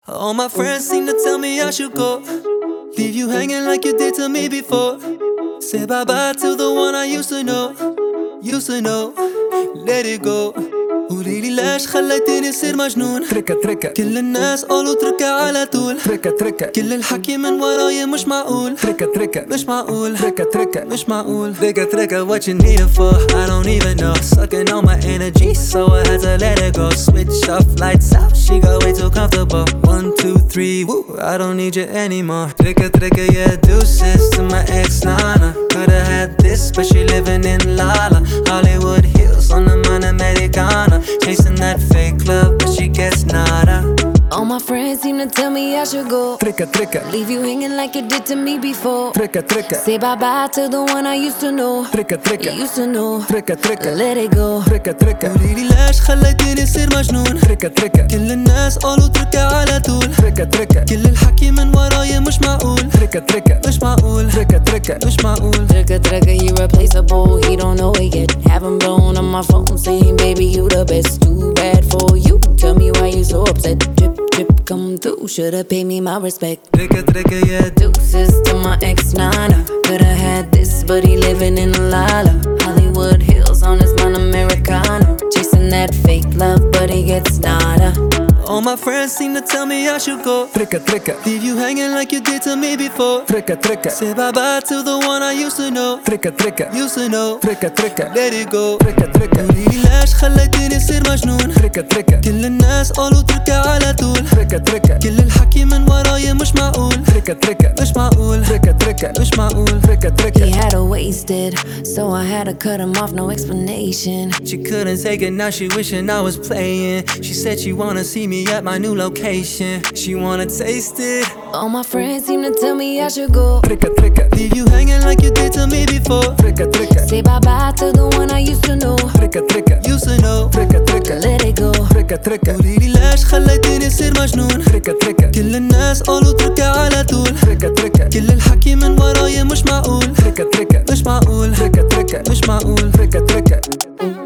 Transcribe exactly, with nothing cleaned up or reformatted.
All my friends seem to tell me I should go, leave you hanging like you did to me before. Say bye-bye to the one I used to know, used to know. Let it go. قوليلي ليش خليتيني صير مجنون. تركة تركة كل الناس قالوا اتركها على طول. تركة تركة كل الحكي من ورايا مش معقول. تركة تركة مش معقول. تركة تركة مش معقول. تركة تركة what you need it for, I don't even know. Sucking on my energy so I had to let it go. Switch off, lights out, she got way too comfortable. One, two, three, woo, I don't need you anymore. Tricka tricka, yeah, deuces to my ex Nana. Could've had this, but she living in Lala. Hollywood Hills on the Mon Americana. Chasing that fake love, but she gets nada. All my friends seem to tell me I should go, تركة تركة leave you hanging like you did to me before. تركة تركة Say bye-bye to the one I used to know, تركة تركة used to know. تركة تركة Let it go. تركة تركة قوليلي ليش خليتيني صير مجنون. تركة تركة كل الناس قالوا اتركها على طول. تركة تركة كل الحكي من ورايا مش معقول. تركة تركة مش معقول. تركة تركة مش معقول. Trigger, trigger, he replaceable, he don't know it yet. Haven't blown on my phone saying, baby, you the best. Too bad for you, tell me why you so upset. Drip, drip, come through, should've paid me my respect. Tricka tricka, yeah, Deuces to my ex-nana. Could've had this, but he living in Lala. Hollywood Hills on his Mon Americana. Chasing that fake love, but he gets nada. all my friends seem to tell me I should go, تركة تركة leave you hanging like you did to me before. تركة تركة Say bye-bye to the one I used to know, تركة تركة used to know. تركة تركة Let it go. تركة تركة قوليلي ليش خليتيني صير مجنون. تركة تركة كل الناس قالوا اتركها على طول. تركة تركة كل الحكي من ورايا مش معقول. تركة تركة مش معقول. تركة تركة مش معقول. تركة تركة He had her wasted, so I had to cut him off, no explanation. She couldn't take it, now she wishing I was playing. She said she wanna see me at my new location. She wanna taste it. All my friends seem to tell me I should go, تركة تركة Leave you hanging like you did to me before. تركة تركة say bye-bye to the one I used to know, تركة تركة Used to know. تركة تركة let it go. تركة تركة قوليلي ليش خليتيني صير مجنون. تركة تركة كل الناس قالوا اتركها على طول. تركة تركة كل الحكي من ورايا مش معقول. تركة تركة مش معقول. تركة تركة مش معقول. تركة تركة